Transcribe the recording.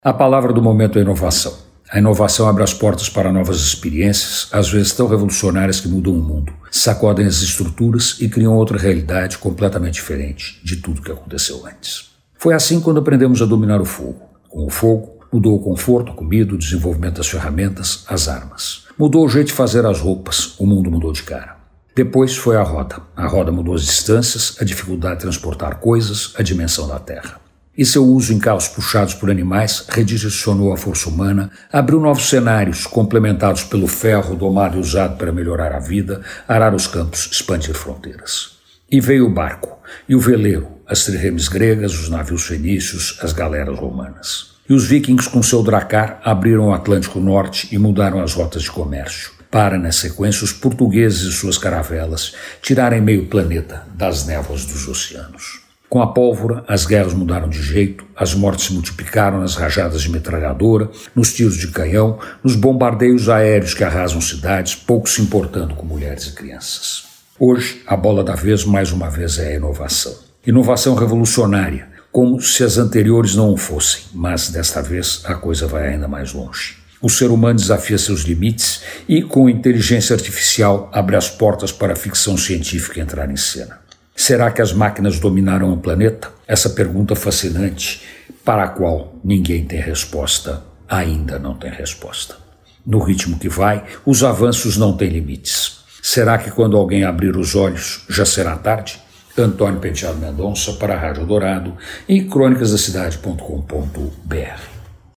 A palavra do momento é inovação. A inovação abre as portas para novas experiências, às vezes tão revolucionárias que mudam o mundo, sacodem as estruturas e criam outra realidade completamente diferente de tudo que aconteceu antes. Foi assim quando aprendemos a dominar o fogo. Com o fogo, mudou o conforto, a comida, o desenvolvimento das ferramentas, as armas. Mudou o jeito de fazer as roupas, o mundo mudou de cara. Depois foi a roda. A roda mudou as distâncias, a dificuldade de transportar coisas, a dimensão da terra. E seu uso em carros puxados por animais redirecionou a força humana, abriu novos cenários, complementados pelo ferro domado e usado para melhorar a vida, arar os campos, expandir fronteiras. E veio o barco, e o veleiro, as trirremes gregas, os navios fenícios, as galeras romanas. E os vikings com seu dracar abriram o Atlântico Norte e mudaram as rotas de comércio, para, na sequência, os portugueses e suas caravelas tirarem meio planeta das névoas dos oceanos. Com a pólvora, as guerras mudaram de jeito, as mortes se multiplicaram nas rajadas de metralhadora, nos tiros de canhão, nos bombardeios aéreos que arrasam cidades, pouco se importando com mulheres e crianças. Hoje, a bola da vez, mais uma vez, é a inovação. Inovação revolucionária, como se as anteriores não o fossem, mas desta vez a coisa vai ainda mais longe. O ser humano desafia seus limites e, com inteligência artificial, abre as portas para a ficção científica entrar em cena. Será que as máquinas dominarão o planeta? Essa pergunta fascinante, para a qual ninguém tem resposta, ainda não tem resposta. No ritmo que vai, os avanços não têm limites. Será que quando alguém abrir os olhos, já será tarde? Antônio Penteado Mendonça para a Rádio Dourado e crônicasdacidade.com.br.